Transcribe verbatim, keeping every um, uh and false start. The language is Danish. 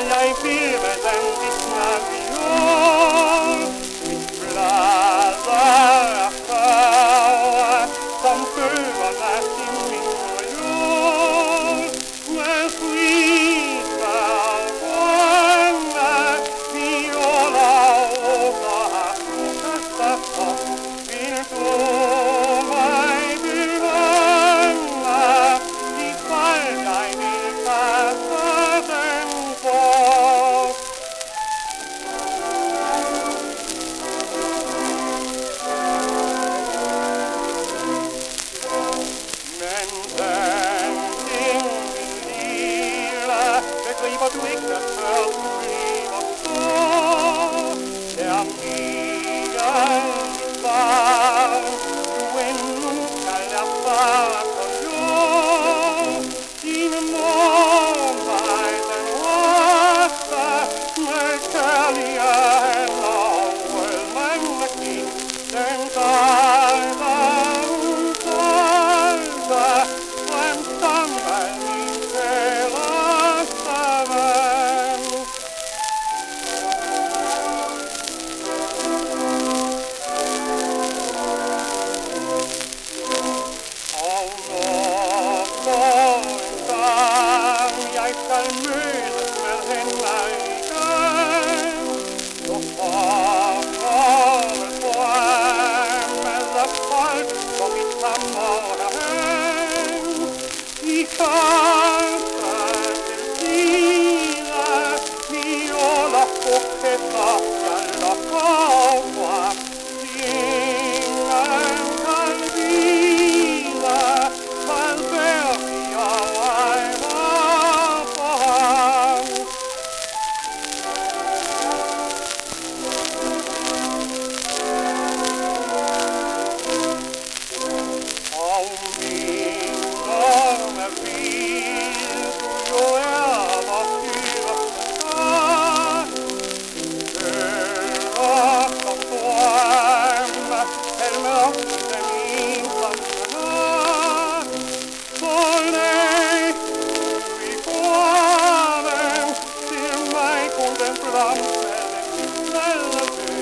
jeg vil med den visna viol. Mit blader er farve, som bøgerne i min reol. Med friser og grønne violer over søsterfor, vil du mig belønne, i fald jeg vil passe den bort. Men den ting, min lille, begriber du ikke, før du bliver stor. Der mere mit barn, du endnu skal erfare på jord. Dine mor mig den røste, med kærlige hænder og rød mannekin. Den dejler udtøjte, frem som al min kæreste ven. Og når for en gang jeg skal mødes med hende igen, så kommer det fremmede folk på mit kammer herhen. I kasse til side, violer, buketter, jeg lokker frem. Ingen kan vide, hvad værd jeg regner for ham. Og minderne vil du jo er vor styrke. Hører som drømme, hæld med op til min samfundet. For nej, du i grunden til mig kun den blomst, den